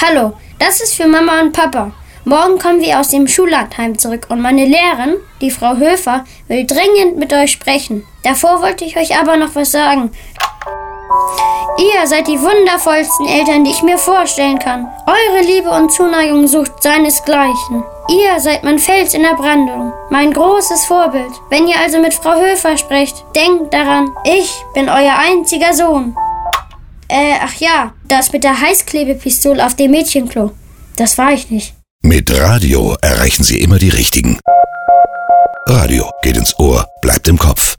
Hallo, das ist für Mama und Papa. Morgen kommen wir aus dem Schullandheim zurück und meine Lehrerin, die Frau Höfer, will dringend mit euch sprechen. Davor wollte ich euch aber noch was sagen. Ihr seid die wundervollsten Eltern, die ich mir vorstellen kann. Eure Liebe und Zuneigung sucht seinesgleichen. Ihr seid mein Fels in der Brandung, mein großes Vorbild. Wenn ihr also mit Frau Höfer sprecht, denkt daran, ich bin euer einziger Sohn. Ach ja, das mit der Heißklebepistole auf dem Mädchenklo, das war ich nicht. Mit Radio erreichen Sie immer die Richtigen. Radio geht ins Ohr, bleibt im Kopf.